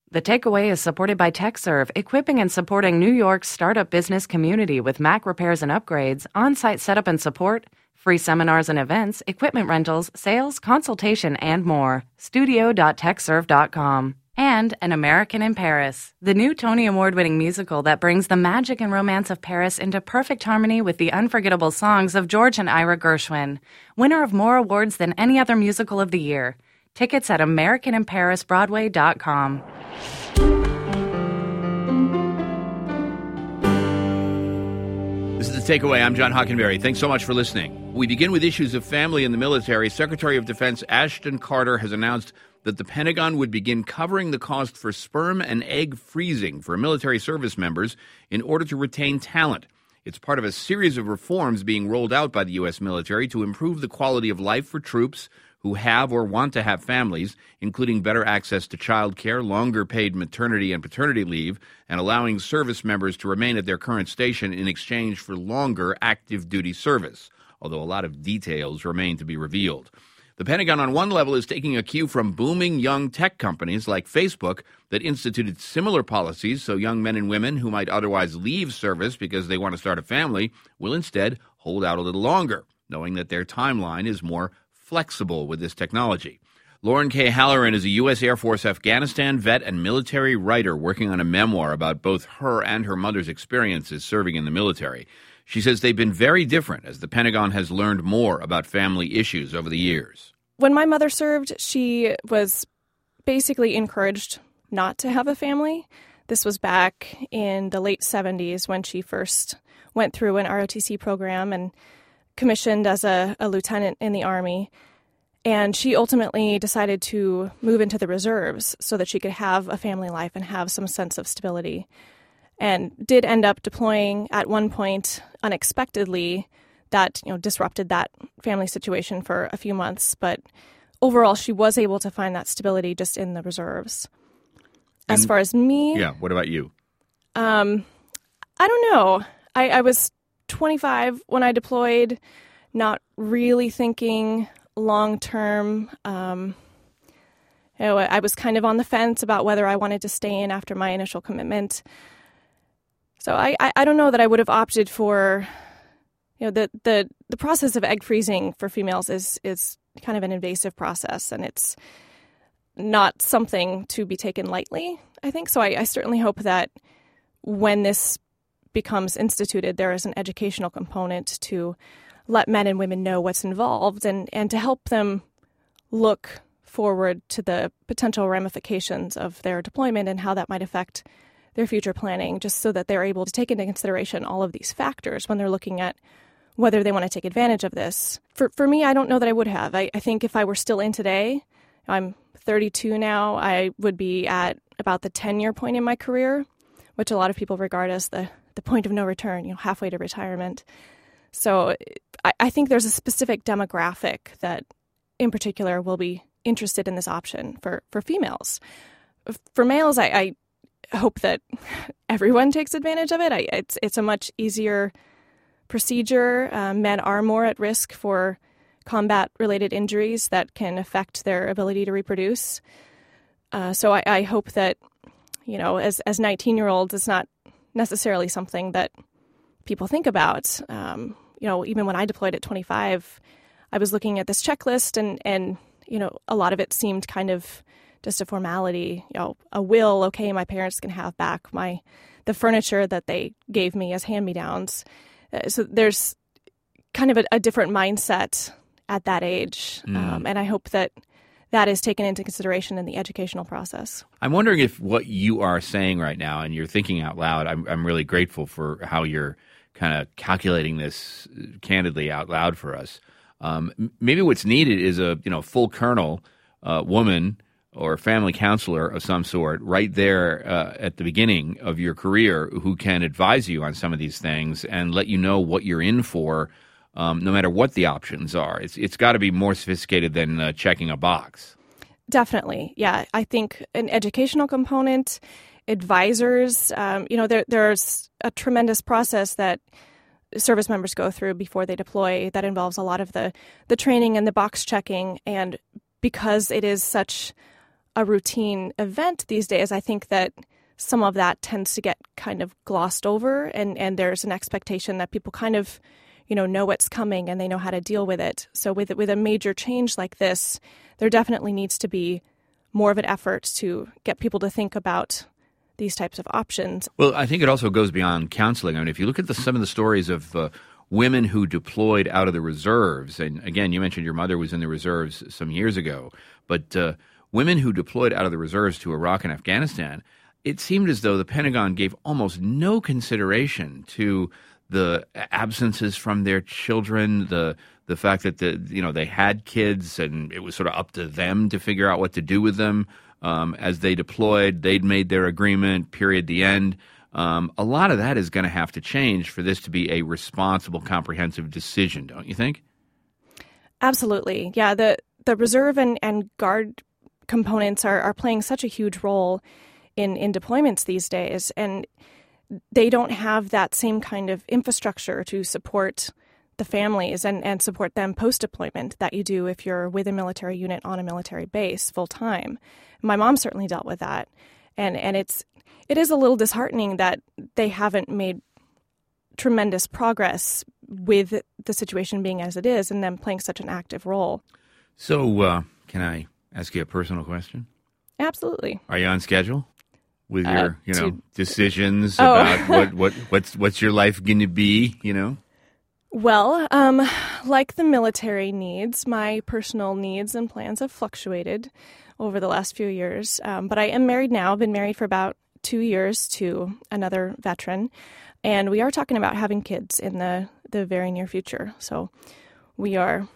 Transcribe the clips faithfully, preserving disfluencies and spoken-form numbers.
The Takeaway is supported by TechServe, equipping and supporting New York's startup business community with Mac repairs and upgrades, on-site setup and support, free seminars and events, equipment rentals, sales, consultation, and more. studio dot tech serve dot com. And An American in Paris, the new Tony Award-winning musical that brings the magic and romance of Paris into perfect harmony with the unforgettable songs of George and Ira Gershwin, winner of more awards than any other musical of the year. Tickets at american in paris broadway dot com. This is The Takeaway. I'm John Hockenberry. Thanks so much for listening. We begin with issues of family in the military. Secretary of Defense Ashton Carter has announced that the Pentagon would begin covering the cost for sperm and egg freezing for military service members in order to retain talent. It's part of a series of reforms being rolled out by the U S military to improve the quality of life for troops who have or want to have families, including better access to child care, longer paid maternity and paternity leave, and allowing service members to remain at their current station in exchange for longer active duty service, although a lot of details remain to be revealed. The Pentagon, on one level, is taking a cue from booming young tech companies like Facebook that instituted similar policies so young men and women who might otherwise leave service because they want to start a family will instead hold out a little longer, knowing that their timeline is more flexible with this technology. Lauren K. Halloran is a U S Air Force Afghanistan vet and military writer working on a memoir about both her and her mother's experiences serving in the military. She says they've been very different as the Pentagon has learned more about family issues over the years. When my mother served, she was basically encouraged not to have a family. This was back in the late seventies when she first went through an R O T C program and commissioned as a, a lieutenant in the Army. And she ultimately decided to move into the reserves so that she could have a family life and have some sense of stability. And did end up deploying at one point unexpectedly. That, you know, disrupted that family situation for a few months. But overall, she was able to find that stability just in the reserves. As and, far as me... Yeah, what about you? Um, I don't know. I, I was twenty-five when I deployed, not really thinking long-term. Um, you know, I was kind of on the fence about whether I wanted to stay in after my initial commitment. So I, I, I don't know that I would have opted for... You know, the, the, the process of egg freezing for females is, is kind of an invasive process, and it's not something to be taken lightly, I think. So I, I certainly hope that when this becomes instituted, there is an educational component to let men and women know what's involved and, and to help them look forward to the potential ramifications of their deployment and how that might affect their future planning, just so that they're able to take into consideration all of these factors when they're looking at whether they want to take advantage of this. For for me, I don't know that I would have. I, I think if I were still in today, I'm thirty-two now, I would be at about the ten-year point in my career, which a lot of people regard as the, the point of no return, you know, halfway to retirement. So I, I think there's a specific demographic that, in particular, will be interested in this option for, for females. For males, I, I hope that everyone takes advantage of it. I, it's it's a much easier procedure. Uh, men are more at risk for combat-related injuries that can affect their ability to reproduce. Uh, so I, I hope that, you know, as as nineteen-year-olds, it's not necessarily something that people think about. Um, you know, even when I deployed at twenty-five, I was looking at this checklist, and, and you know, a lot of it seemed kind of just a formality. You know, a will, okay, my parents can have back my the furniture that they gave me as hand-me-downs. Uh, so there's kind of a, a different mindset at that age, mm. um, and I hope that that is taken into consideration in the educational process. I'm wondering if what you are saying right now, and you're thinking out loud, I'm, I'm really grateful for how you're kind of calculating this candidly out loud for us. Um, maybe what's needed is a you know full colonel uh, woman or family counselor of some sort right there uh, at the beginning of your career who can advise you on some of these things and let you know what you're in for, um, no matter what the options are. It's It's got to be more sophisticated than uh, checking a box. Definitely. Yeah, I think an educational component, advisors, um, you know, there, there's a tremendous process that service members go through before they deploy that involves a lot of the, the training and the box checking. And because it is such a routine event these days, I think that some of that tends to get kind of glossed over, and, and there's an expectation that people kind of, you know, know what's coming and they know how to deal with it. So with with a major change like this, there definitely needs to be more of an effort to get people to think about these types of options. Well, I think it also goes beyond counseling. I mean, if you look at the, some of the stories of uh, women who deployed out of the reserves, and again, you mentioned your mother was in the reserves some years ago, but uh, women who deployed out of the reserves to Iraq and Afghanistan, it seemed as though the Pentagon gave almost no consideration to the absences from their children, the the fact that the you know they had kids and it was sort of up to them to figure out what to do with them um, as they deployed. They'd made their agreement, period, the end. Um, a lot of that is going to have to change for this to be a responsible, comprehensive decision, don't you think? Absolutely. Yeah, the, the reserve and, and guard components are, are playing such a huge role in, in deployments these days, and they don't have that same kind of infrastructure to support the families and, and support them post-deployment that you do if you're with a military unit on a military base full-time. My mom certainly dealt with that, and, and it's it is a little disheartening that they haven't made tremendous progress with the situation being as it is and them playing such an active role. So uh, can I ask you a personal question? Absolutely. Are you on schedule with your, Uh, you know, to- decisions Oh. about what, what what's what's your life going to be, you know? Well, um, like the military needs, my personal needs and plans have fluctuated over the last few years. Um, but I am married now. I've been married for about two years to another veteran, and we are talking about having kids in the, the very near future. So we are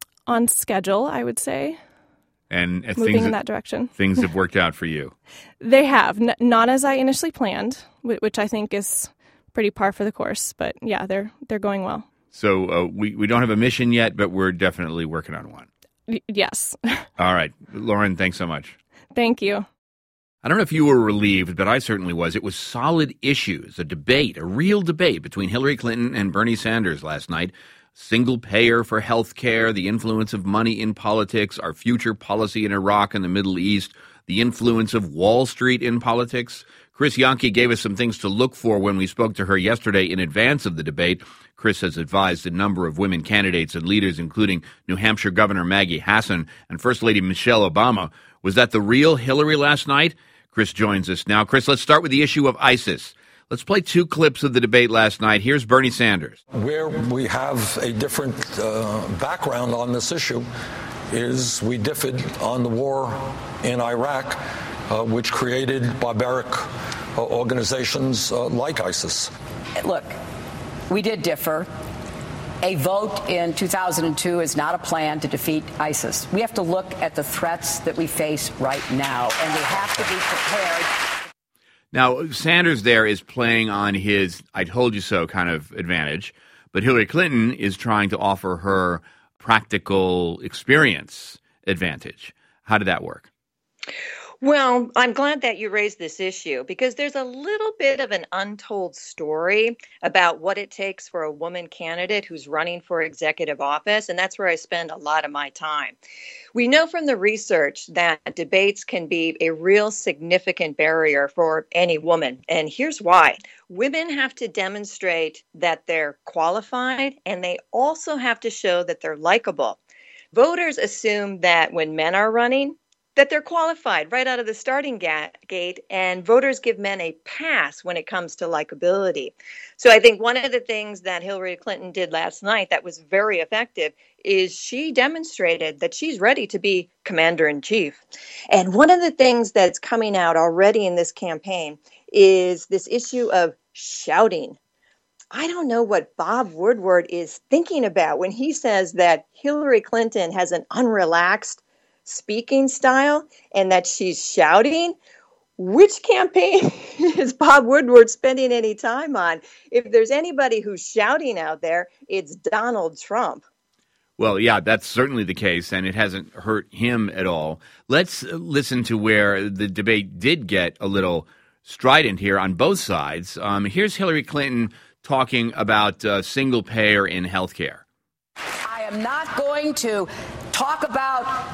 on schedule, I would say, And uh, moving things in that direction. things have worked out for you. They have, N- not as I initially planned, wh- which I think is pretty par for the course. But yeah, they're they're going well. So uh, we we don't have a mission yet, but we're definitely working on one. Y- yes. All right, Lauren, thanks so much. Thank you. I don't know if you were relieved, but I certainly was. It was solid issues, a debate, a real debate between Hillary Clinton and Bernie Sanders last night. Single payer for health care, the influence of money in politics, our future policy in Iraq and the Middle East, the influence of Wall Street in politics. Chris Yonke gave us some things to look for when we spoke to her yesterday in advance of the debate. Chris has advised a number of women candidates and leaders, including New Hampshire Governor Maggie Hassan and First Lady Michelle Obama. Was that the real Hillary last night? Chris joins us now. Chris, let's start with the issue of ISIS. Let's play two clips of the debate last night. Here's Bernie Sanders. Where we have a different uh, background on this issue is we differed on the war in Iraq, uh, which created barbaric uh, organizations uh, like ISIS. Look, we did differ. A vote in two thousand two is not a plan to defeat ISIS. We have to look at the threats that we face right now, and we have to be prepared. Now, Sanders there is playing on his I told you so kind of advantage, but Hillary Clinton is trying to offer her practical experience advantage. How did that work? Well, I'm glad that you raised this issue because there's a little bit of an untold story about what it takes for a woman candidate who's running for executive office, and that's where I spend a lot of my time. We know from the research that debates can be a real significant barrier for any woman, and here's why. Women have to demonstrate that they're qualified, and they also have to show that they're likable. Voters assume that when men are running, that they're qualified right out of the starting ga- gate, and voters give men a pass when it comes to likability. So I think one of the things that Hillary Clinton did last night that was very effective is she demonstrated that she's ready to be commander-in-chief. And one of the things that's coming out already in this campaign is this issue of shouting. I don't know what Bob Woodward is thinking about when he says that Hillary Clinton has an unrelaxed speaking style and that she's shouting. Which campaign is Bob Woodward spending any time on? If there's anybody who's shouting out there, it's Donald Trump. Well, yeah, that's certainly the case, and it hasn't hurt him at all. Let's listen to where the debate did get a little strident here on both sides. Um, here's Hillary Clinton talking about uh, single payer in health care. I am not going to talk about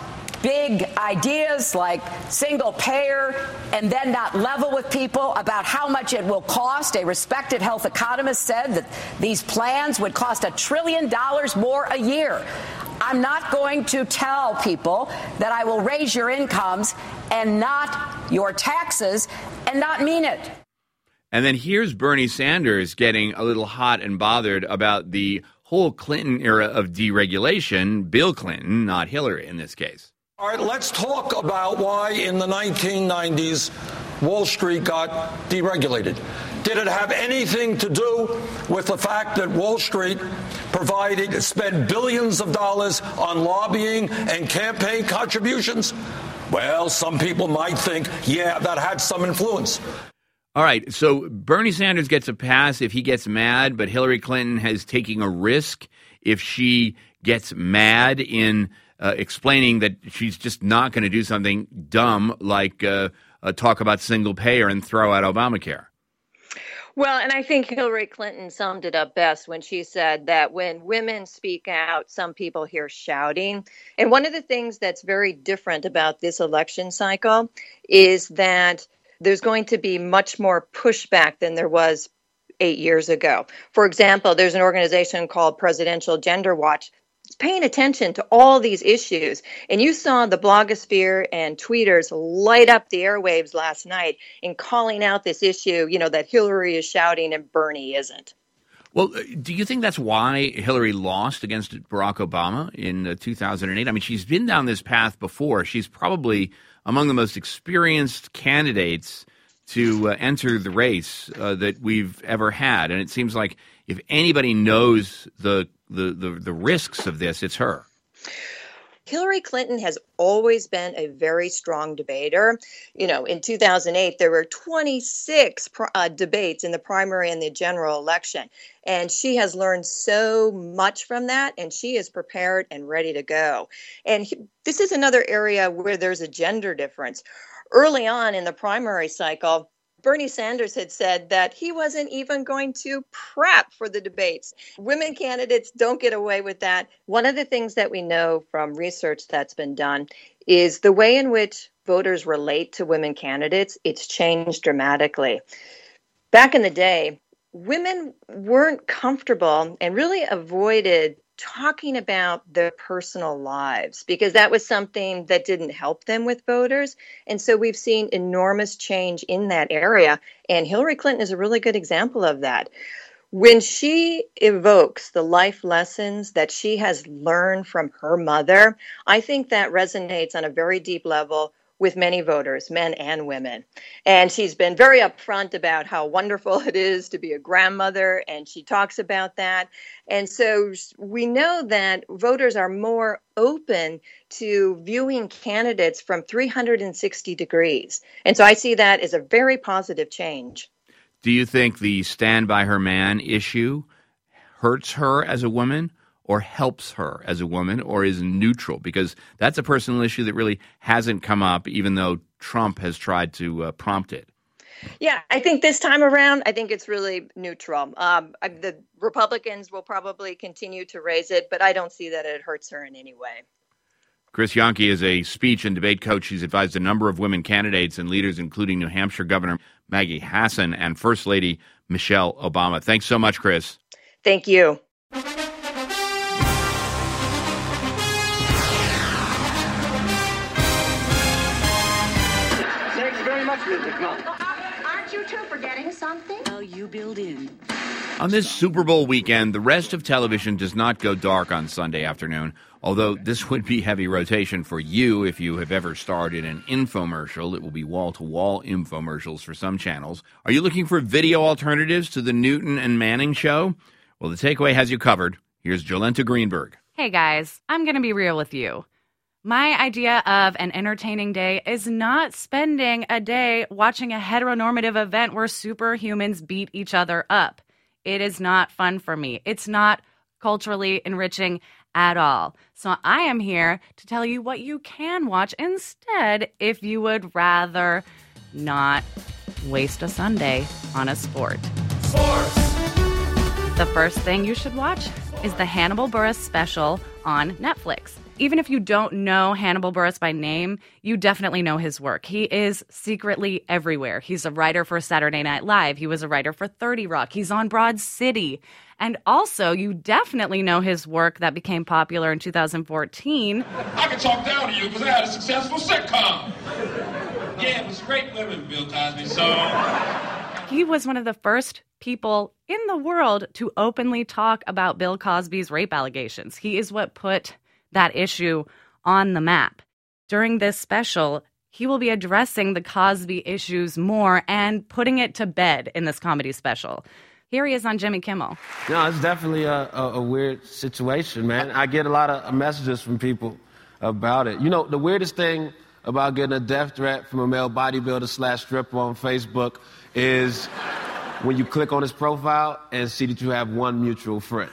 big ideas like single payer and then not level with people about how much it will cost. A respected health economist said that these plans would cost a trillion dollars more a year. I'm not going to tell people that I will raise your incomes and not your taxes and not mean it. And then here's Bernie Sanders getting a little hot and bothered about the whole Clinton era of deregulation. Bill Clinton, not Hillary in this case. All right, let's talk about why in the nineteen nineties Wall Street got deregulated. Did it have anything to do with the fact that Wall Street provided, spent billions of dollars on lobbying and campaign contributions? Well, some people might think, yeah, that had some influence. All right, so Bernie Sanders gets a pass if he gets mad, but Hillary Clinton is taking a risk if she gets mad in uh, explaining that she's just not going to do something dumb like uh, uh, talk about single payer and throw out Obamacare. Well, and I think Hillary Clinton summed it up best when she said that when women speak out, some people hear shouting. And one of the things that's very different about this election cycle is that there's going to be much more pushback than there was eight years ago. For example, there's an organization called Presidential Gender Watch. It's paying attention to all these issues. And you saw the blogosphere and tweeters light up the airwaves last night in calling out this issue, you know, that Hillary is shouting and Bernie isn't. Well, do you think that's why Hillary lost against Barack Obama in uh, two thousand eight? I mean, she's been down this path before. She's probably among the most experienced candidates to uh, enter the race uh, that we've ever had. And it seems like if anybody knows the, the, the, the risks of this, it's her. Hillary Clinton has always been a very strong debater. You know, in two thousand eight, there were twenty-six pr- uh, debates in the primary and the general election. And she has learned so much from that, and she is prepared and ready to go. And he, this is another area where there's a gender difference. Early on in the primary cycle, Bernie Sanders had said that he wasn't even going to prep for the debates. Women candidates don't get away with that. One of the things that we know from research that's been done is the way in which voters relate to women candidates, it's changed dramatically. Back in the day, women weren't comfortable and really avoided talking about their personal lives because that was something that didn't help them with voters. And so we've seen enormous change in that area. And Hillary Clinton is a really good example of that. When she evokes the life lessons that she has learned from her mother, I think that resonates on a very deep level with many voters, men and women. And she's been very upfront about how wonderful it is to be a grandmother, and she talks about that. And so we know that voters are more open to viewing candidates from three hundred sixty degrees. And so I see that as a very positive change. Do you think the stand by her man issue hurts her as a woman or helps her as a woman or is neutral? Because that's a personal issue that really hasn't come up, even though Trump has tried to uh, prompt it. Yeah, I think this time around, I think it's really neutral. Um, the Republicans will probably continue to raise it, but I don't see that it hurts her in any way. Chris Yonke is a speech and debate coach. She's advised a number of women candidates and leaders, including New Hampshire Governor Maggie Hassan and First Lady Michelle Obama. Thanks so much, Chris. Thank you. Aren't you two forgetting something? Well, you build in. On this Super Bowl weekend, the rest of television does not go dark on Sunday afternoon, although this would be heavy rotation for you if you have ever starred in an infomercial. It will be wall-to-wall infomercials for some channels. Are you looking for video alternatives to the Newton and Manning show? Well, the Takeaway has you covered. Here's Jolenta Greenberg. Hey guys, I'm going to be real with you. My idea of an entertaining day is not spending a day watching a heteronormative event where superhumans beat each other up. It is not fun for me. It's not culturally enriching at all. So I am here to tell you what you can watch instead if you would rather not waste a Sunday on a sport. Sports! The first thing you should watch is the Hannibal Buress special on Netflix. even if you don't know Hannibal Buress by name, you definitely know his work. He is secretly everywhere. He's a writer for Saturday Night Live. He was a writer for thirty Rock. He's on Broad City. And also, you definitely know his work that became popular in two thousand fourteen. I can talk down to you because I had a successful sitcom. Yeah, it was great living, Bill Cosby, so... He was one of the first people in the world to openly talk about Bill Cosby's rape allegations. He is what put that issue on the map. During this special, he will be addressing the Cosby issues more and putting it to bed in this comedy special. Here he is on Jimmy Kimmel. No, it's definitely a, a, a weird situation, man. I get a lot of messages from people about it. You know, the weirdest thing about getting a death threat from a male bodybuilder slash stripper on Facebook is when you click on his profile and see that you have one mutual friend.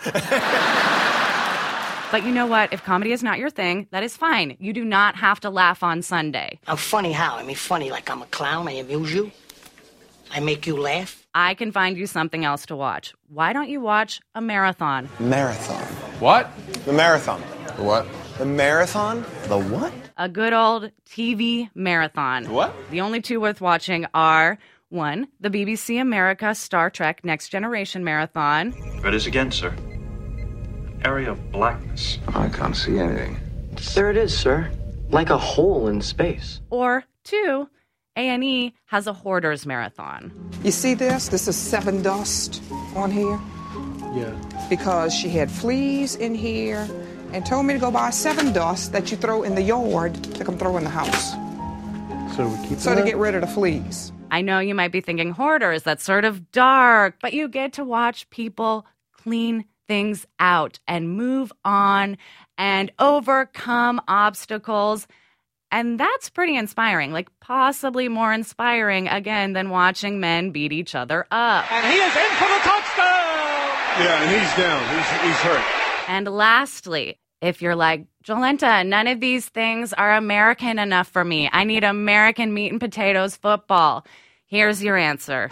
But you know what? If comedy is not your thing, that is fine. You do not have to laugh on Sunday. I'm funny how? I mean, funny like I'm a clown. I amuse you. I make you laugh. I can find you something else to watch. Why don't you watch a marathon? Marathon. What? The marathon. The what? The marathon? The what? A good old T V marathon. What? The only two worth watching are, one, the B B C America Star Trek Next Generation Marathon. There it is again, sir. Area of blackness. I can't see anything. There it is, sir. Like a hole in space. Or two, A and E has a Hoarders Marathon. You see this? This is Seven Dust on here. Yeah. Because she had fleas in here and told me to go buy Seven Dust that you throw in the yard to come throw in the house. So we keep So to get rid of the fleas. I know you might be thinking Hoarders, that's sort of dark, but you get to watch people clean things out and move on and overcome obstacles. And that's pretty inspiring, like possibly more inspiring, again, than watching men beat each other up. And he is in for the touchdown! Yeah, and he's down. He's, he's hurt. And lastly, if you're like, Jolenta, none of these things are American enough for me. I need American meat and potatoes football. Here's your answer.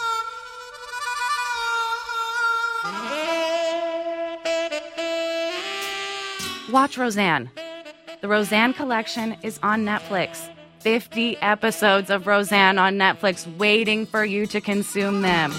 Watch Roseanne. The Roseanne Collection is on Netflix. fifty episodes of Roseanne on Netflix waiting for you to consume them.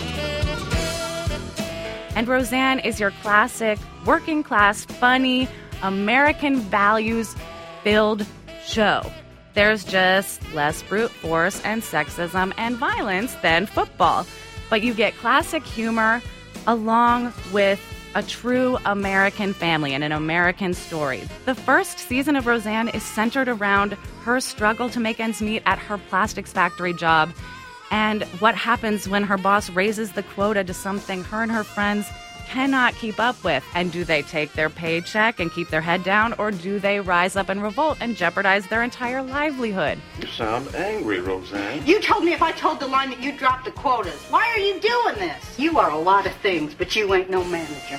And Roseanne is your classic, working class, funny, American values-filled show. There's just less brute force and sexism and violence than football. But you get classic humor along with a true American family and an American story. The first season of Roseanne is centered around her struggle to make ends meet at her plastics factory job and what happens when her boss raises the quota to something her and her friends cannot keep up with. And do they take their paycheck and keep their head down, or do they rise up and revolt and jeopardize their entire livelihood? You sound angry, Roseanne. You told me if I told the line that you dropped the quotas. Why are you doing this? You are a lot of things, but you ain't no manager.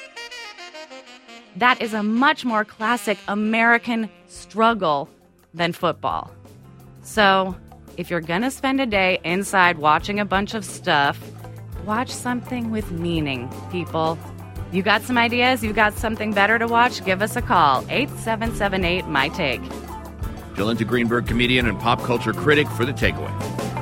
That is a much more classic American struggle than football. So, if you're gonna spend a day inside watching a bunch of stuff, watch something with meaning, people. You got some ideas? You got something better to watch? Give us a call. eight seven seven eight, M Y Take. Jolenta Greenberg, comedian and pop culture critic, for The Takeaway.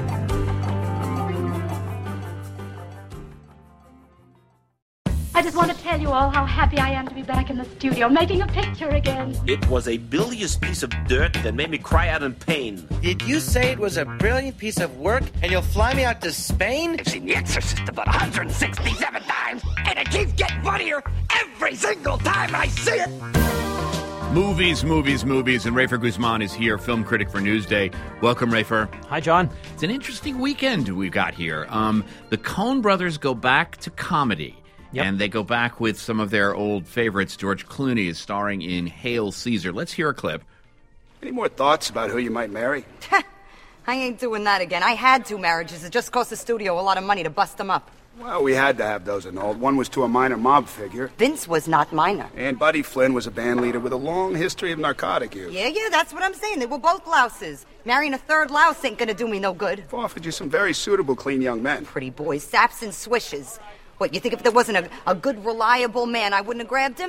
I just want to tell you all how happy I am to be back in the studio, making a picture again. It was a bilious piece of dirt that made me cry out in pain. Did you say it was a brilliant piece of work and you'll fly me out to Spain? I've seen The Exorcist about one hundred sixty-seven times, and it keeps getting funnier every single time I see it. Movies, movies, movies, and Rafer Guzman is here, film critic for Newsday. Welcome, Rafer. Hi, John. It's an interesting weekend we've got here. Um, the Coen brothers go back to comedy. Yep. And they go back with some of their old favorites. George Clooney is starring in Hail Caesar. Let's hear a clip. Any more thoughts about who you might marry? I ain't doing that again. I had two marriages. It just cost the studio a lot of money to bust them up. Well, we had to have those annulled. One was to a minor mob figure. Vince was not minor. And Buddy Flynn was a band leader with a long history of narcotic use. Yeah, yeah, that's what I'm saying. They were both louses. Marrying a third louse ain't gonna do me no good. I've offered you some very suitable, clean young men. Pretty boys, saps and swishes. What, you think if there wasn't a, a good, reliable man, I wouldn't have grabbed him?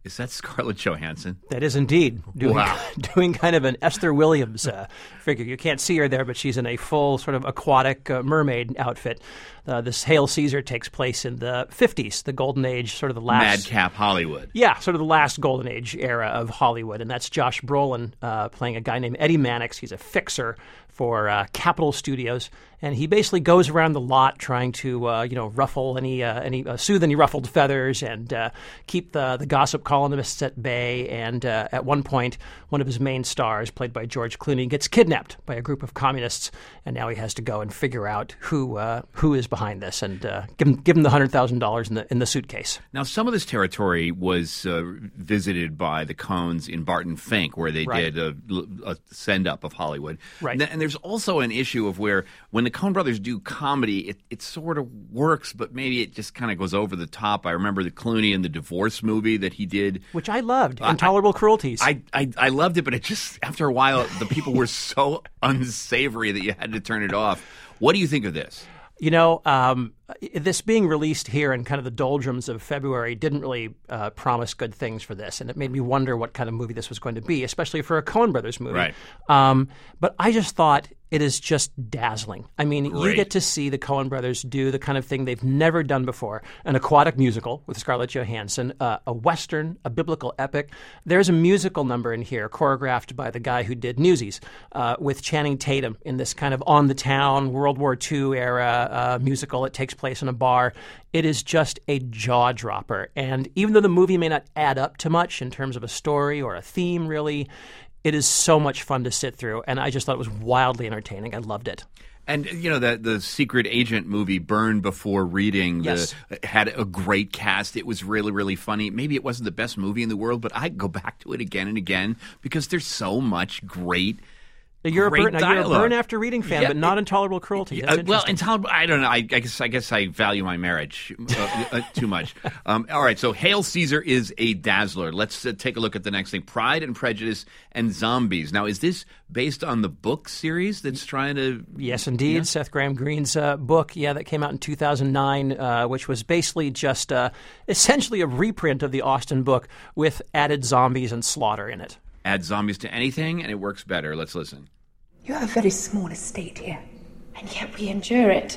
Is that Scarlett Johansson? That is indeed. Doing, Wow. doing kind of an Esther Williams uh, figure. You can't see her there, but she's in a full sort of aquatic uh, mermaid outfit. Uh, this Hail Caesar takes place in the fifties, the golden age, sort of the last... Madcap Hollywood. Yeah, sort of the last golden age era of Hollywood. And that's Josh Brolin uh, playing a guy named Eddie Mannix. He's a fixer for uh, Capitol Studios. And he basically goes around the lot trying to, uh, you know, ruffle any, uh, any uh, soothe any ruffled feathers and uh, keep the, the gossip columnists at bay. And uh, at one point, one of his main stars, played by George Clooney, gets kidnapped by a group of communists. And now he has to go and figure out who uh, who is behind this and uh, give him give him the one hundred thousand dollars in the in the suitcase. Now, some of this territory was uh, visited by the Coens in Barton Fink, where they Right. did a, a send-up of Hollywood. Right. And, and there's also an issue of where when the Coen brothers do comedy, it, it sort of works, but maybe it just kind of goes over the top. I remember the Clooney in the Divorce movie that he did. Which I loved, I- Intolerable Cruelties. I, I I loved it, but it just, after a while, the people were so unsavory that you had to turn it off. What do you think of this? You know, um, this being released here in kind of the doldrums of February didn't really uh, promise good things for this, and it made me wonder what kind of movie this was going to be, especially for a Coen Brothers movie. Right. Um, but I just thought it is just dazzling. I mean, you Great. get to see the Coen Brothers do the kind of thing they've never done before: an aquatic musical with Scarlett Johansson, uh, a western, a biblical epic. There's a musical number in here choreographed by the guy who did Newsies, uh, with Channing Tatum in this kind of on-the-town World War Two era uh, musical. It takes place in a bar. It is just a jaw-dropper. And even though the movie may not add up to much in terms of a story or a theme, really, it is so much fun to sit through, and I just thought it was wildly entertaining. I loved it. And, you know, the, the Secret Agent movie, Burn Before Reading, Yes. the, had a great cast. It was really, really funny. Maybe it wasn't the best movie in the world, but I'd go back to it again and again because there's so much great You're a, Great burn, now, you're a dialogue. Burn After Reading fan, Yeah, but not Intolerable Cruelty. That's Uh, well, interesting. intolerable. I don't know. I, I guess. I guess I value my marriage uh, uh, too much. Um, all right. So, Hail Caesar is a dazzler. Let's uh, take a look at the next thing: Pride and Prejudice and Zombies. Now, is this based on the book series that's trying to? Yes, indeed. Yeah. Seth Graham Green's uh, book, yeah, that came out in two thousand nine, uh, which was basically just uh, essentially a reprint of the Austen book with added zombies and slaughter in it. Add zombies to anything, and it works better. Let's listen. You have a very small estate here, and yet we endure it.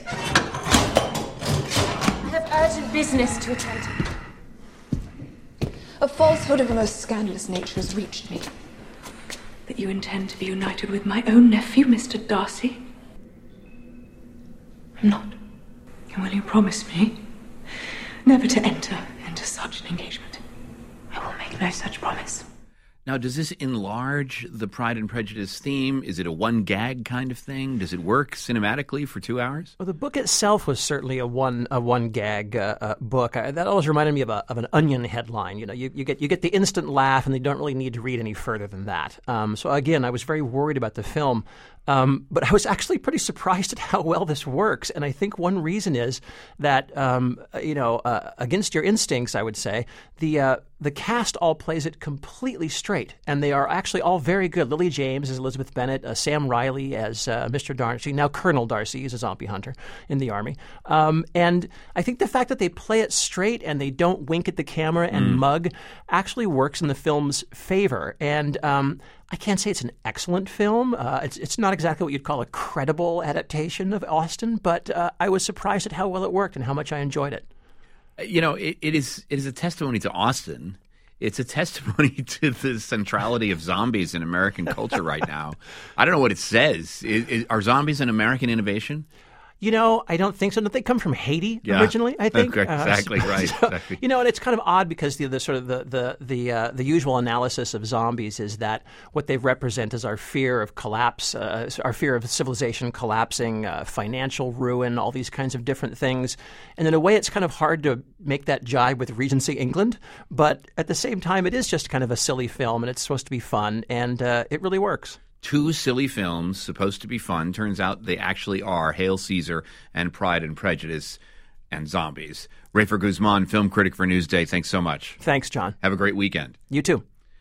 I have urgent business to attend to. A falsehood of the most scandalous nature has reached me. That you intend to be united with my own nephew, Mister Darcy? I'm not. And will you promise me never to enter into such an engagement? I will make no such promise. Now, does this enlarge the Pride and Prejudice theme? Is it a one gag kind of thing? Does it work cinematically for two hours? Well, the book itself was certainly a one a one gag uh, uh, book. I, that always reminded me of a of an Onion headline. You know, you, you get you get the instant laugh, and you don't really need to read any further than that. Um, so again, I was very worried about the film. Um, but I was actually pretty surprised at how well this works. And I think one reason is that, um, you know, uh, against your instincts, I would say, the uh, the cast all plays it completely straight. And they are actually all very good. Lily James as Elizabeth Bennet, uh, Sam Riley as uh, Mister Darcy, now Colonel Darcy. He's a zombie hunter in the Army. Um, and I think the fact that they play it straight and they don't wink at the camera and Mm. mug actually works in the film's favor. And um, I can't say it's an excellent film. Uh, it's it's not exactly what you'd call a credible adaptation of Austen, but uh, I was surprised at how well it worked and how much I enjoyed it. You know, it, it is it is a testimony to Austen. It's a testimony to the centrality of zombies in American culture right now. I don't know what it says. Is, is, are zombies an American innovation? You know, I don't think so. Don't they come from Haiti Yeah. originally? I think Okay, exactly uh, right. so, Exactly. You know, and it's kind of odd because the, the sort of the the the, uh, the usual analysis of zombies is that what they represent is our fear of collapse, uh, our fear of civilization collapsing, uh, financial ruin, all these kinds of different things. And in a way, it's kind of hard to make that jibe with Regency England, but at the same time, it is just kind of a silly film, and it's supposed to be fun, and uh, it really works. Two silly films supposed to be fun. Turns out they actually are Hail Caesar and Pride and Prejudice and Zombies. Rafer Guzman, film critic for Newsday. Thanks so much. Thanks, John. Have a great weekend. You too.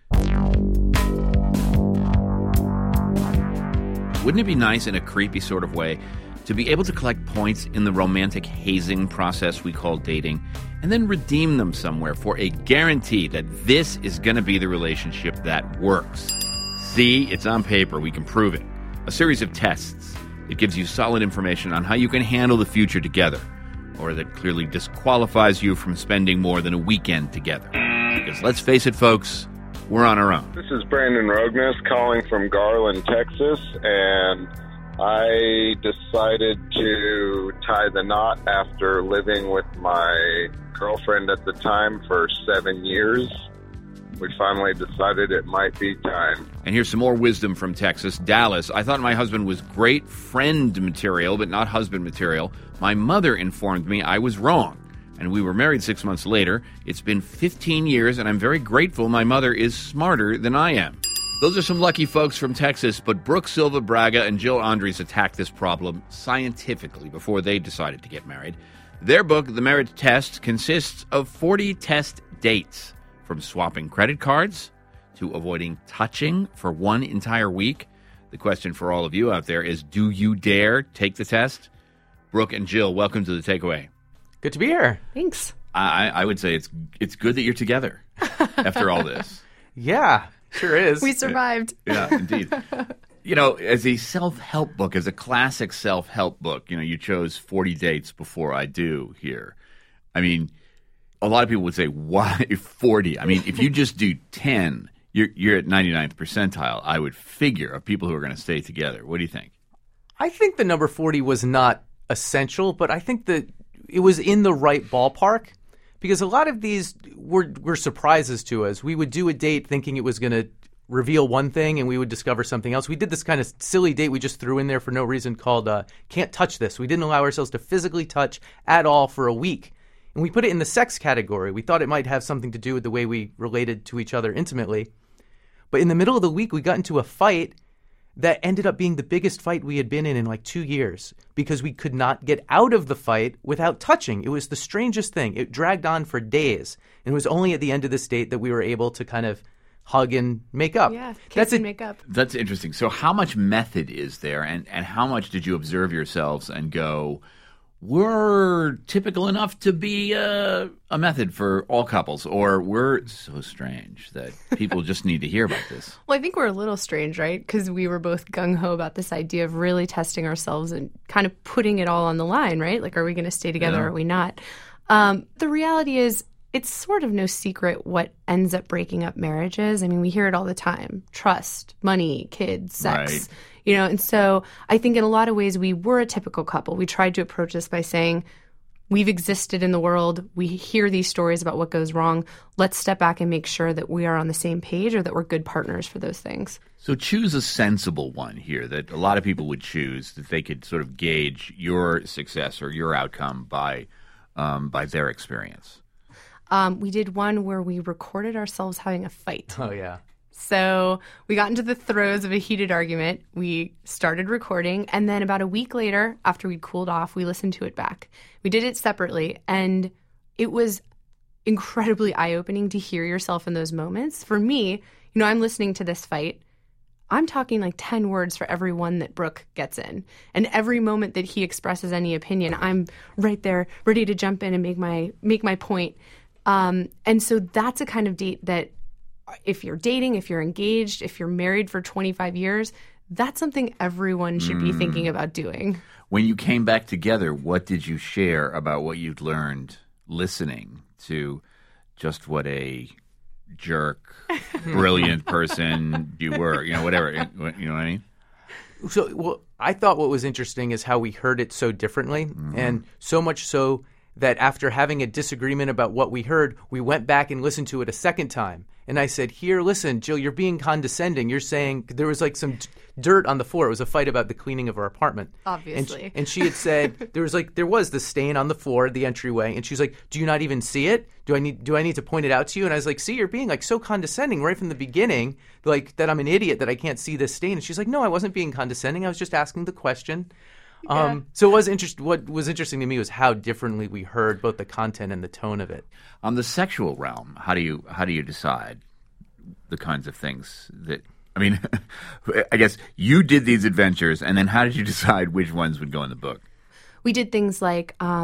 Wouldn't it be nice in a creepy sort of way to be able to collect points in the romantic hazing process we call dating and then redeem them somewhere for a guarantee that this is going to be the relationship that works. See, it's on paper. We can prove it. A series of tests. It gives you solid information on how you can handle the future together, or that clearly disqualifies you from spending more than a weekend together. Because let's face it, folks, we're on our own. This is Brandon Rogness calling from Garland, Texas, and I decided to tie the knot after living with my girlfriend at the time for seven years. We finally decided it might be time. And here's some more wisdom from Texas. Dallas, I thought my husband was great friend material, but not husband material. My mother informed me I was wrong, and we were married six months later. It's been fifteen years, and I'm very grateful my mother is smarter than I am. Those are some lucky folks from Texas, but Brooke Silva Braga and Jill Andres attacked this problem scientifically before they decided to get married. Their book, The Marriage Test, consists of forty test dates, from swapping credit cards to avoiding touching for one entire week. The question for all of you out there is, do you dare take the test? Brooke and Jill, welcome to The Takeaway. Good to be here. Thanks. I, I would say it's it's good that you're together after all this. Yeah. Sure is. We survived. Yeah, indeed. You know, as a self-help book, as a classic self-help book, you know, you chose forty dates before I do here. I mean, a lot of people would say, why forty? I mean, if you just do ten, you're, you're at ninety-ninth percentile, I would figure, of people who are going to stay together. What do you think? I think the number forty was not essential, but I think that it was in the right ballpark. Because a lot of these were, were surprises to us. We would do a date thinking it was going to reveal one thing, and we would discover something else. We did this kind of silly date we just threw in there for no reason called uh, Can't Touch This. We didn't allow ourselves to physically touch at all for a week. And we put it in the sex category. We thought it might have something to do with the way we related to each other intimately. But in the middle of the week, we got into a fight that ended up being the biggest fight we had been in in like two years because we could not get out of the fight without touching. It was the strangest thing. It dragged on for days. And it was only at the end of this date that we were able to kind of hug and make up. Yeah, kiss That's and a, make up. That's interesting. So how much method is there, and, and how much did you observe yourselves and go, we're typical enough to be a, a method for all couples, or we're so strange that people just need to hear about this? Well, I think we're a little strange, right? Because we were both gung-ho about this idea of really testing ourselves and kind of putting it all on the line, right? Like, are we going to stay together Yeah. or are we not? Um, the reality is, it's sort of no secret what ends up breaking up marriages. I mean, we hear it all the time. Trust, money, kids, sex. Right. You know, and so I think in a lot of ways we were a typical couple. We tried to approach this by saying, we've existed in the world. We hear these stories about what goes wrong. Let's step back and make sure that we are on the same page or that we're good partners for those things. So choose a sensible one here that a lot of people would choose, that they could sort of gauge your success or your outcome by um, by their experience. Um, we did one where we recorded ourselves having a fight. Oh, yeah. So we got into the throes of a heated argument. We started recording, and then about a week later, after we'd cooled off, we listened to it back. We did it separately, and it was incredibly eye-opening to hear yourself in those moments. For me, you know, I'm listening to this fight. I'm talking like ten words for every one that Brooke gets in. And every moment that he expresses any opinion, I'm right there ready to jump in and make my make my point. Um, and so that's a kind of date that if you're dating, if you're engaged, if you're married for twenty-five years, that's something everyone should be Mm. thinking about doing. When you came back together, what did you share about what you'd learned listening to just what a jerk, brilliant person you were? You know, whatever. You know what I mean? So, well, I thought what was interesting is how we heard it so differently, Mm-hmm. and so much so that after having a disagreement about what we heard, we went back and listened to it a second time. And I said, here, listen, Jill, you're being condescending. You're saying there was like some d- dirt on the floor. It was a fight about the cleaning of our apartment. Obviously. And, and she had said there was like there was the stain on the floor, the entryway. And she's like, do you not even see it? Do I need do I need to point it out to you? And I was like, see, you're being like so condescending right from the beginning, like that I'm an idiot that I can't see this stain. And she's like, no, I wasn't being condescending. I was just asking the question. Yeah. Um, so it was interest- what was interesting to me was how differently we heard both the content and the tone of it. On the sexual realm, how do you how do you decide the kinds of things that I mean? I guess you did these adventures, and then how did you decide which ones would go in the book? We did things like um,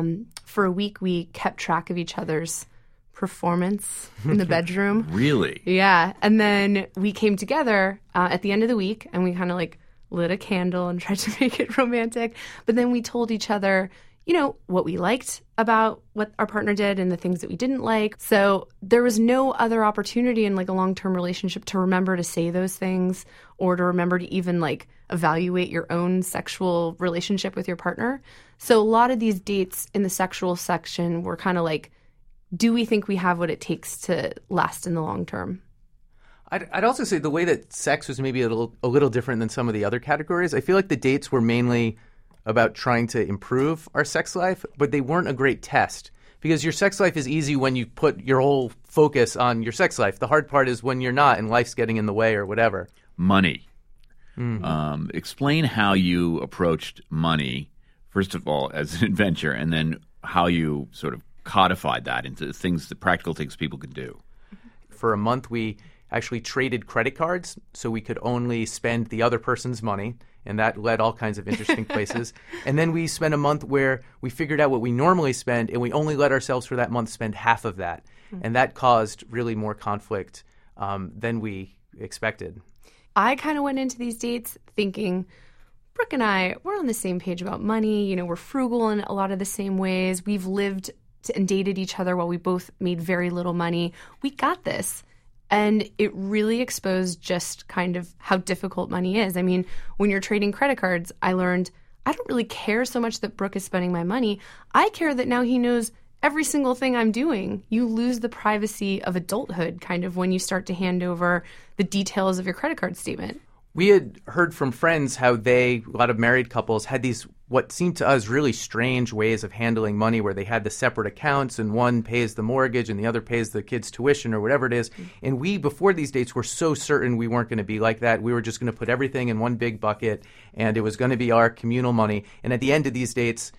for a week, we kept track of each other's performance in the bedroom. Really? Yeah. And then we came together uh, at the end of the week and we kind of like lit a candle and tried to make it romantic. But then we told each other, you know, what we liked about what our partner did and the things that we didn't like. So there was no other opportunity in like a long-term relationship to remember to say those things or to remember to even like evaluate your own sexual relationship with your partner. So a lot of these dates in the sexual section were kind of like, do we think we have what it takes to last in the long term? I'd, I'd also say the way that sex was maybe a little, a little different than some of the other categories. I feel like the dates were mainly about trying to improve our sex life, but they weren't a great test because your sex life is easy when you put your whole focus on your sex life. The hard part is when you're not and life's getting in the way or whatever. Money. Mm. Um, explain how you approached money, first of all, as an adventure, and then how you sort of codified that into things, the practical things people can do. For a month, we actually traded credit cards so we could only spend the other person's money, and that led all kinds of interesting places. And then we spent a month where we figured out what we normally spend, and we only let ourselves for that month spend half of that. Mm-hmm. And that caused really more conflict um, than we expected. I kind of went into these dates thinking, Brooke and I, we're on the same page about money. You know, we're frugal in a lot of the same ways. We've lived and dated each other while we both made very little money. We got this. And it really exposed just kind of how difficult money is. I mean, when you're trading credit cards, I learned I don't really care so much that Brooke is spending my money. I care that now he knows every single thing I'm doing. You lose the privacy of adulthood kind of when you start to hand over the details of your credit card statement. We had heard from friends how they, a lot of married couples, had these what seemed to us really strange ways of handling money where they had the separate accounts and one pays the mortgage and the other pays the kid's tuition or whatever it is. And we, before these dates, were so certain we weren't going to be like that. We were just going to put everything in one big bucket and it was going to be our communal money. And at the end of these dates,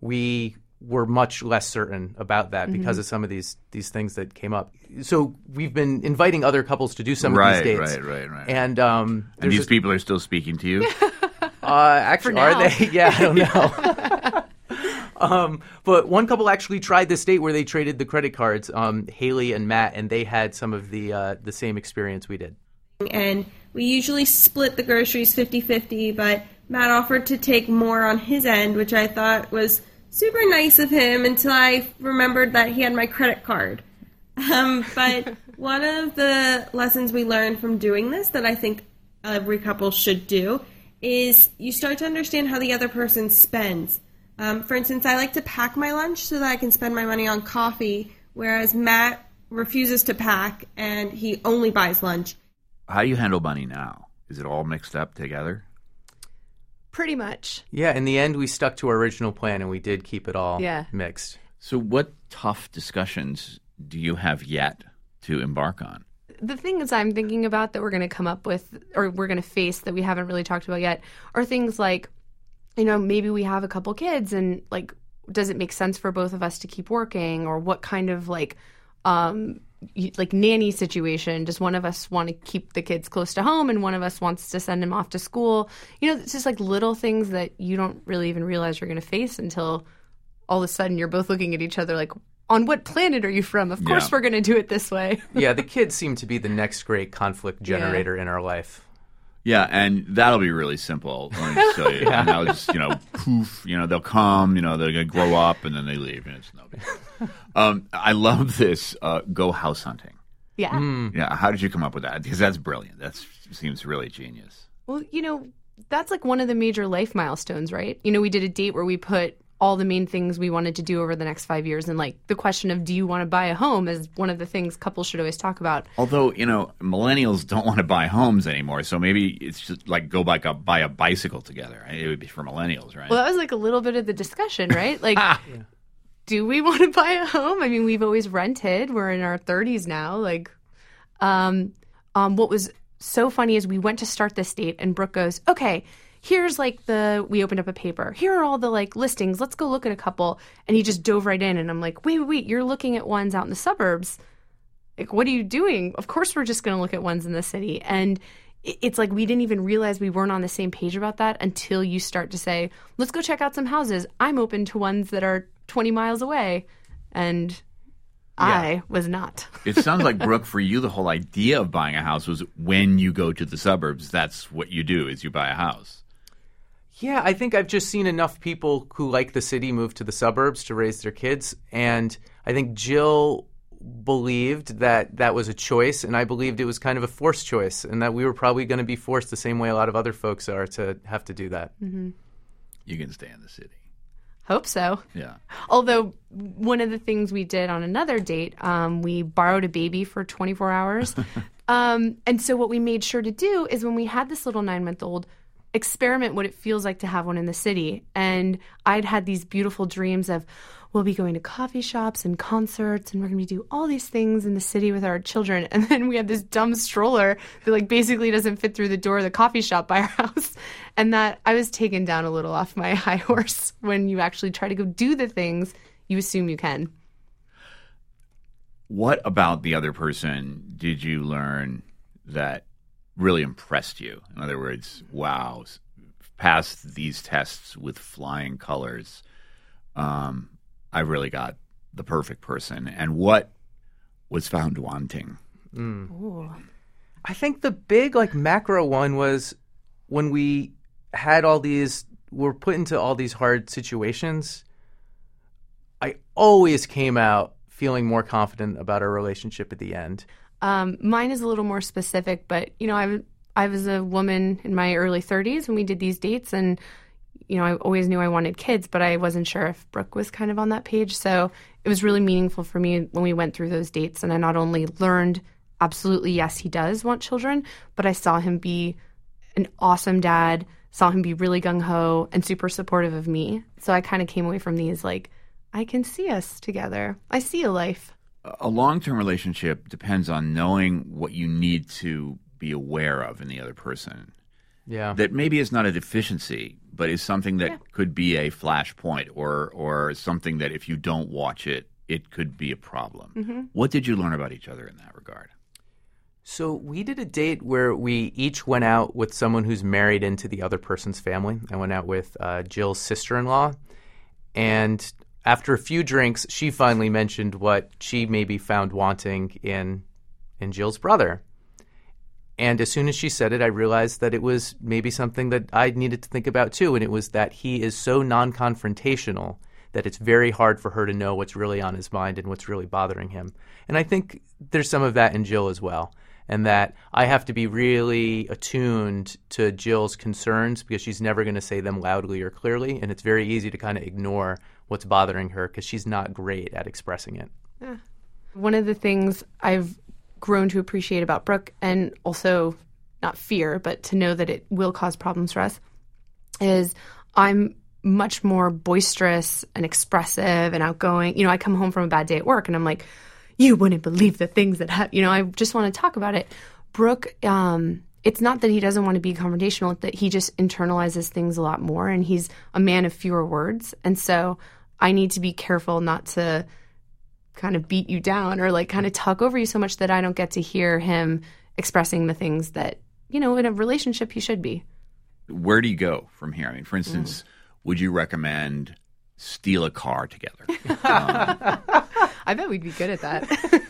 we were much less certain about that mm-hmm. because of some of these these things that came up. So we've been inviting other couples to do some right, of these dates. Right, right, right. And, um, and these a, people are still speaking to you? uh, actually, are they? Yeah, I don't know. um, but one couple actually tried this date where they traded the credit cards, um, Haley and Matt, and they had some of the uh, the same experience we did. And we usually split the groceries fifty-fifty, but Matt offered to take more on his end, which I thought was super nice of him until I remembered that he had my credit card. Um, but one of the lessons we learned from doing this that I think every couple should do is you start to understand how the other person spends. Um, for instance, I like to pack my lunch so that I can spend my money on coffee, whereas Matt refuses to pack and he only buys lunch. How do you handle money now? Is it all mixed up together? Pretty much. Yeah, in the end, we stuck to our original plan, and we did keep it all yeah. mixed. So what tough discussions do you have yet to embark on? The things I'm thinking about that we're going to come up with or we're going to face that we haven't really talked about yet are things like, you know, maybe we have a couple kids and, like, does it make sense for both of us to keep working? Or what kind of, like, um, like nanny situation. Does one of us want to keep the kids close to home and one of us wants to send them off to school? You know, it's just like little things that you don't really even realize you're going to face until all of a sudden you're both looking at each other like, on what planet are you from? Of course yeah. we're going to do it this way. Yeah, the kids seem to be the next great conflict generator yeah. in our life. Yeah, and that'll be really simple. Let me just tell you. yeah. And that'll just, you know, poof, you know, they'll come, you know, they're going to grow up and then they leave and it's no big deal. Um, I love this uh, go house hunting. Yeah. Mm. Yeah. How did you come up with that? Because that's brilliant. That seems really genius. Well, you know, that's like one of the major life milestones, right? You know, we did a date where we put all the main things we wanted to do over the next five years. And like the question of, do you want to buy a home is one of the things couples should always talk about. Although, you know, millennials don't want to buy homes anymore. So maybe it's just like go buy a, buy a bicycle together. It would be for millennials, right? Well, that was like a little bit of the discussion, right? Like, yeah. do we want to buy a home? I mean, we've always rented. We're in our thirties now. Like, um, um, what was so funny is we went to start this date and Brooke goes, okay, here's like the, we opened up a paper. Here are all the like listings. Let's go look at a couple. And he just dove right in. And I'm like, wait, wait, wait, you're looking at ones out in the suburbs. Like, what are you doing? Of course, we're just going to look at ones in the city. And it's like we didn't even realize we weren't on the same page about that until you start to say, let's go check out some houses. I'm open to ones that are twenty miles away. And Yeah. I was not. It sounds like, Brooke, for you, the whole idea of buying a house was when you go to the suburbs, that's what you do, is you buy a house. Yeah, I think I've just seen enough people who like the city move to the suburbs to raise their kids. And I think Jill believed that that was a choice, and I believed it was kind of a forced choice, and that we were probably going to be forced the same way a lot of other folks are to have to do that. Mm-hmm. You can stay in the city. Hope so. Yeah. Although one of the things we did on another date, um, we borrowed a baby for twenty-four hours. um, and so what we made sure to do is when we had this little nine-month-old, experiment what it feels like to have one in the city. And I'd had these beautiful dreams of, we'll be going to coffee shops and concerts, and we're going to do all these things in the city with our children. And then we had this dumb stroller that like basically doesn't fit through the door of the coffee shop by our house. And that I was taken down a little off my high horse when you actually try to go do the things you assume you can. What about the other person did you learn that really impressed you? In other words, wow, passed these tests with flying colors. Um, I really got the perfect person. And what was found wanting? Mm. I think the big like macro one was when we had all these, were put into all these hard situations. I always came out feeling more confident about our relationship at the end. Um, mine is a little more specific, but you know, I I was a woman in my early thirties when we did these dates, and you know, I always knew I wanted kids, but I wasn't sure if Brooke was kind of on that page. So it was really meaningful for me when we went through those dates, and I not only learned absolutely, yes, he does want children, but I saw him be an awesome dad, saw him be really gung-ho and super supportive of me. So I kind of came away from these like, I can see us together. I see a life. A long-term relationship depends on knowing what you need to be aware of in the other person. Yeah. That maybe is not a deficiency, but is something that yeah. could be a flashpoint, or or something that if you don't watch it, it could be a problem. Mm-hmm. What did you learn about each other in that regard? So we did a date where we each went out with someone who's married into the other person's family. I went out with uh, Jill's sister-in-law, and after a few drinks, she finally mentioned what she maybe found wanting in in Jill's brother. And as soon as she said it, I realized that it was maybe something that I needed to think about too, and it was that he is so non-confrontational that it's very hard for her to know what's really on his mind and what's really bothering him. And I think there's some of that in Jill as well, and that I have to be really attuned to Jill's concerns because she's never going to say them loudly or clearly, and it's very easy to kind of ignore what's bothering her because she's not great at expressing it. Yeah. One of the things I've grown to appreciate about Brooke, and also not fear, but to know that it will cause problems for us, is I'm much more boisterous and expressive and outgoing. You know, I come home from a bad day at work and I'm like, you wouldn't believe the things that happen. You know, I just want to talk about it. Brooke, um, it's not that he doesn't want to be confrontational, it's that he just internalizes things a lot more, and he's a man of fewer words. And so I need to be careful not to kind of beat you down or like kind of talk over you so much that I don't get to hear him expressing the things that, you know, in a relationship he should be. Where do you go from here? I mean, for instance, mm. would you recommend steal a car together? um, I bet we'd be good at that.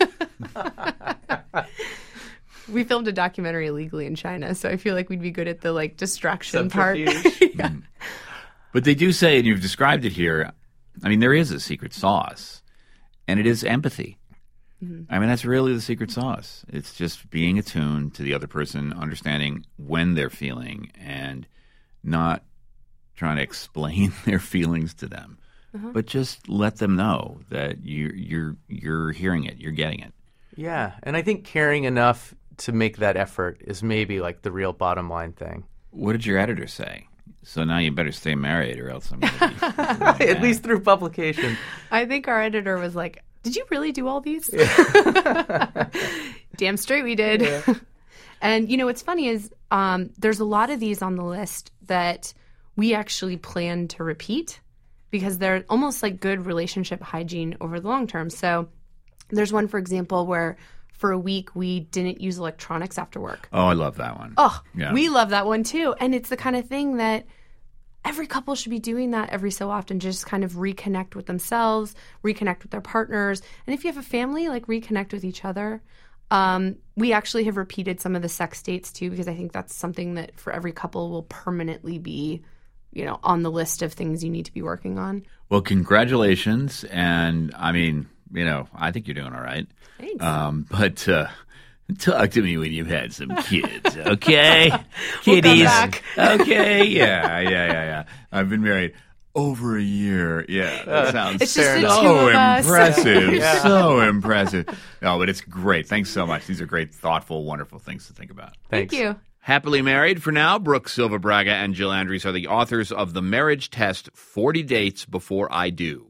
We filmed a documentary illegally in China, so I feel like we'd be good at the like distraction part. Yeah. Mm. But they do say, and you've described it here, I mean, there is a secret sauce. And it is empathy. Mm-hmm. I mean, that's really the secret sauce. It's just being attuned to the other person, understanding when they're feeling, and not trying to explain their feelings to them, uh-huh. but just let them know that you're you're you're hearing it, you're getting it. Yeah, and I think caring enough to make that effort is maybe like the real bottom line thing. What did your editor say? So now you better stay married, or else I'm going to be... At least through publication. I think our editor was like, did you really do all these? Yeah. Damn straight we did. Yeah. And, you know, what's funny is um, there's a lot of these on the list that we actually plan to repeat because they're almost like good relationship hygiene over the long term. So there's one, for example, where for a week we didn't use electronics after work. Oh, I love that one. Oh, yeah. We love that one too. And it's the kind of thing that every couple should be doing that every so often, just kind of reconnect with themselves, reconnect with their partners. And if you have a family, like reconnect with each other. Um, we actually have repeated some of the sex dates too, because I think that's something that for every couple will permanently be, you know, on the list of things you need to be working on. Well, congratulations. And I mean, you know, I think you're doing all right. Thanks. Um, but uh, talk to me when you've had some kids, okay? We'll come Kiddies. back. Okay, yeah, yeah, yeah, yeah. I've been married over a year. Yeah, that sounds It's just the two so of us. impressive. Yeah. So impressive. No, but it's great. Thanks so much. These are great, thoughtful, wonderful things to think about. Thank you. Happily married for now. Brooke Silva Braga and Jill Andrews are the authors of The Marriage Test, forty Dates Before I Do.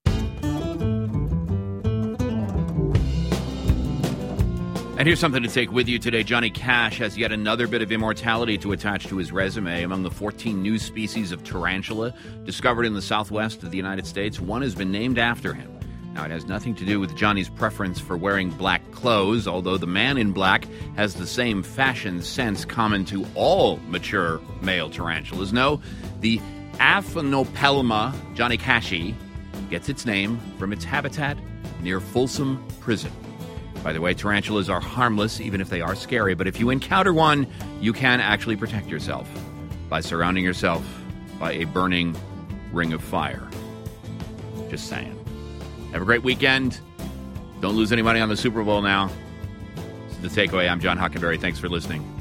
And here's something to take with you today. Johnny Cash has yet another bit of immortality to attach to his resume. Among the fourteen new species of tarantula discovered in the southwest of the United States, one has been named after him. Now, it has nothing to do with Johnny's preference for wearing black clothes, although the man in black has the same fashion sense common to all mature male tarantulas. No, the Aphanopelma johnnycashi gets its name from its habitat near Folsom Prison. By the way, tarantulas are harmless, even if they are scary. But if you encounter one, you can actually protect yourself by surrounding yourself by a burning ring of fire. Just saying. Have a great weekend. Don't lose any money on the Super Bowl now. This is The Takeaway. I'm John Hockenberry. Thanks for listening.